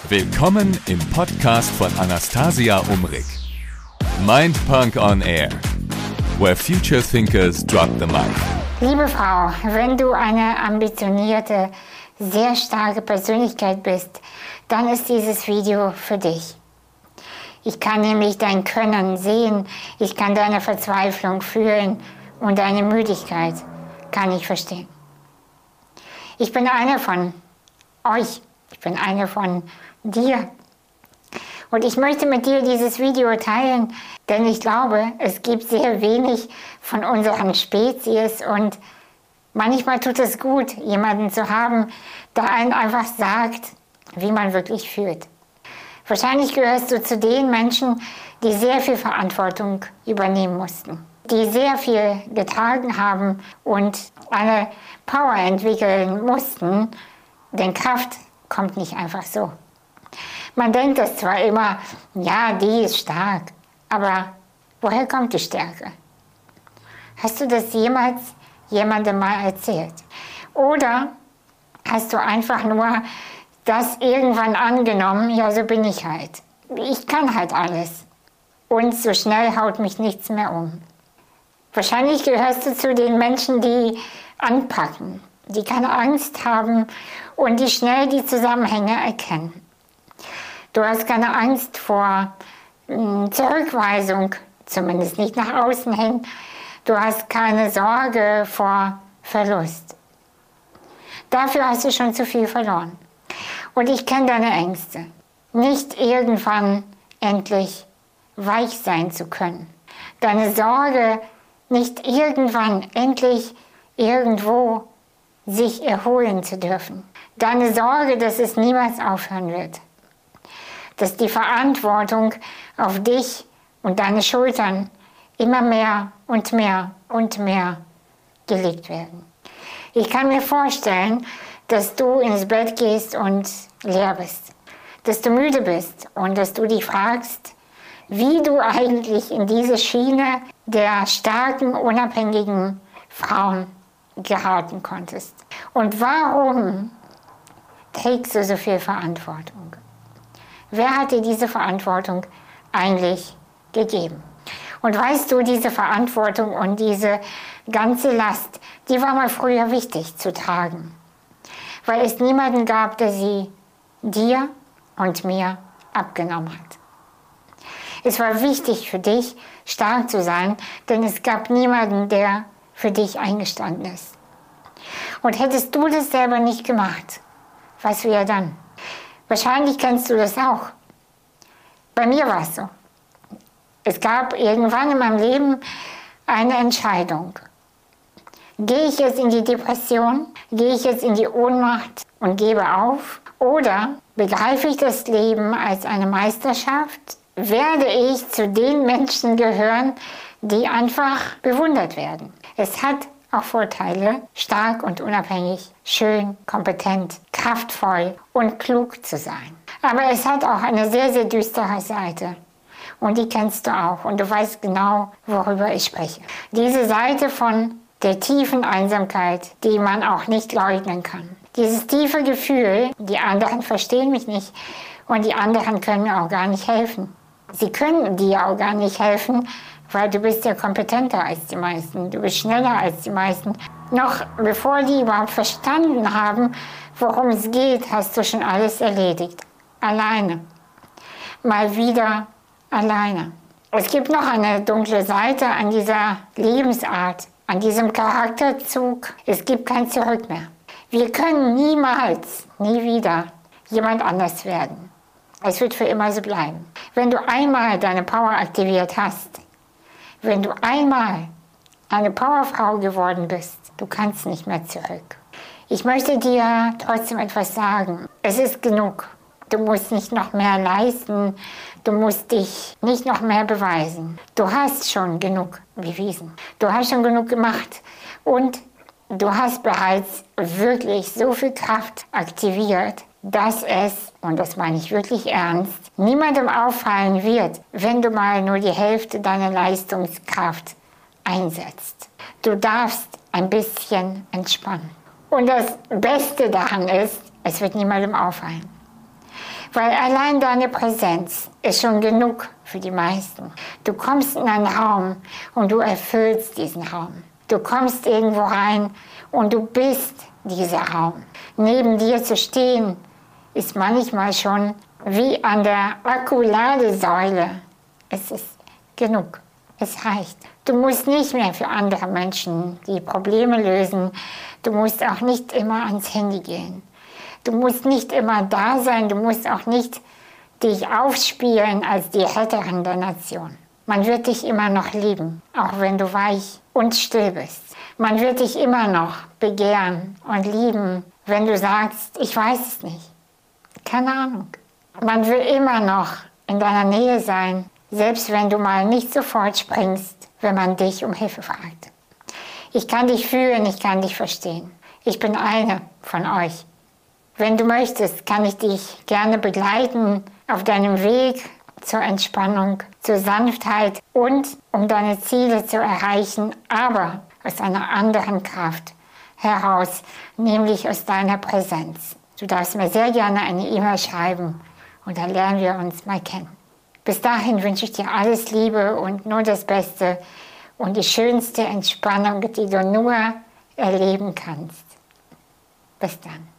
Willkommen im Podcast von Anastasia Umrig. Mindpunk on Air, where future thinkers drop the mic. Liebe Frau, wenn du eine ambitionierte, sehr starke Persönlichkeit bist, dann ist dieses Video für dich. Ich kann nämlich dein Können sehen, ich kann deine Verzweiflung fühlen und deine Müdigkeit kann ich verstehen. Ich bin einer von euch, ich bin einer von dir. Und ich möchte mit dir dieses Video teilen, denn ich glaube, es gibt sehr wenig von unseren Spezies und manchmal tut es gut, jemanden zu haben, der einen einfach sagt, wie man wirklich fühlt. Wahrscheinlich gehörst du zu den Menschen, die sehr viel Verantwortung übernehmen mussten, die sehr viel getragen haben und eine Power entwickeln mussten, denn Kraft kommt nicht einfach so. Man denkt das zwar immer, ja, die ist stark, aber woher kommt die Stärke? Hast du das jemals jemandem mal erzählt? Oder hast du einfach nur das irgendwann angenommen, ja, so bin ich halt. Ich kann halt alles. Und so schnell haut mich nichts mehr um. Wahrscheinlich gehörst du zu den Menschen, die anpacken, die keine Angst haben und die schnell die Zusammenhänge erkennen. Du hast keine Angst vor Zurückweisung, zumindest nicht nach außen hin. Du hast keine Sorge vor Verlust. Dafür hast du schon zu viel verloren. Und ich kenne deine Ängste. Nicht irgendwann endlich weich sein zu können. Deine Sorge, nicht irgendwann endlich irgendwo sich erholen zu dürfen. Deine Sorge, dass es niemals aufhören wird. Dass die Verantwortung auf dich und deine Schultern immer mehr und mehr und mehr gelegt werden. Ich kann mir vorstellen, dass du ins Bett gehst und leer bist. Dass du müde bist und dass du dich fragst, wie du eigentlich in diese Schiene der starken, unabhängigen Frauen geraten konntest. Und warum trägst du so viel Verantwortung? Wer hat dir diese Verantwortung eigentlich gegeben? Und weißt du, diese Verantwortung und diese ganze Last, die war mal früher wichtig zu tragen. Weil es niemanden gab, der sie dir und mir abgenommen hat. Es war wichtig für dich, stark zu sein, denn es gab niemanden, der für dich eingestanden ist. Und hättest du das selber nicht gemacht, was wäre dann? Wahrscheinlich kennst du das auch. Bei mir war es so. Es gab irgendwann in meinem Leben eine Entscheidung. Gehe ich jetzt in die Depression? Gehe ich jetzt in die Ohnmacht und gebe auf? Oder begreife ich das Leben als eine Meisterschaft? Werde ich zu den Menschen gehören, die einfach bewundert werden? Es hat auch Vorteile, stark und unabhängig, schön, kompetent, kraftvoll und klug zu sein. Aber es hat auch eine sehr, sehr düstere Seite. Und die kennst du auch. Und du weißt genau, worüber ich spreche. Diese Seite von der tiefen Einsamkeit, die man auch nicht leugnen kann. Dieses tiefe Gefühl, die anderen verstehen mich nicht und die anderen können mir auch gar nicht helfen. Sie können dir auch gar nicht helfen, weil du bist ja kompetenter als die meisten, du bist schneller als die meisten. Noch bevor die überhaupt verstanden haben, worum es geht, hast du schon alles erledigt. Alleine. Mal wieder alleine. Es gibt noch eine dunkle Seite an dieser Lebensart, an diesem Charakterzug. Es gibt kein Zurück mehr. Wir können niemals, nie wieder jemand anders werden. Es wird für immer so bleiben. Wenn du einmal deine Power aktiviert hast, wenn du einmal eine Powerfrau geworden bist, du kannst nicht mehr zurück. Ich möchte dir trotzdem etwas sagen. Es ist genug. Du musst nicht noch mehr leisten. Du musst dich nicht noch mehr beweisen. Du hast schon genug bewiesen. Du hast schon genug gemacht. Und du hast bereits wirklich so viel Kraft aktiviert, dass es, und das meine ich wirklich ernst, niemandem auffallen wird, wenn du mal nur die Hälfte deiner Leistungskraft einsetzt. Du darfst ein bisschen entspannen. Und das Beste daran ist, es wird niemandem auffallen. Weil allein deine Präsenz ist schon genug für die meisten. Du kommst in einen Raum und du erfüllst diesen Raum. Du kommst irgendwo rein und du bist dieser Raum. Neben dir zu stehen, ist manchmal schon wie an der Akkuladesäule. Es ist genug. Es reicht. Du musst nicht mehr für andere Menschen die Probleme lösen. Du musst auch nicht immer ans Handy gehen. Du musst nicht immer da sein. Du musst auch nicht dich aufspielen als die Retterin der Nation. Man wird dich immer noch lieben, auch wenn du weich und still bist. Man wird dich immer noch begehren und lieben, wenn du sagst, ich weiß es nicht. Keine Ahnung. Man will immer noch in deiner Nähe sein, selbst wenn du mal nicht sofort springst, wenn man dich um Hilfe fragt. Ich kann dich fühlen, ich kann dich verstehen. Ich bin eine von euch. Wenn du möchtest, kann ich dich gerne begleiten auf deinem Weg zur Entspannung, zur Sanftheit und um deine Ziele zu erreichen, aber aus einer anderen Kraft heraus, nämlich aus deiner Präsenz. Du darfst mir sehr gerne eine E-Mail schreiben und dann lernen wir uns mal kennen. Bis dahin wünsche ich dir alles Liebe und nur das Beste und die schönste Entspannung, die du nur erleben kannst. Bis dann.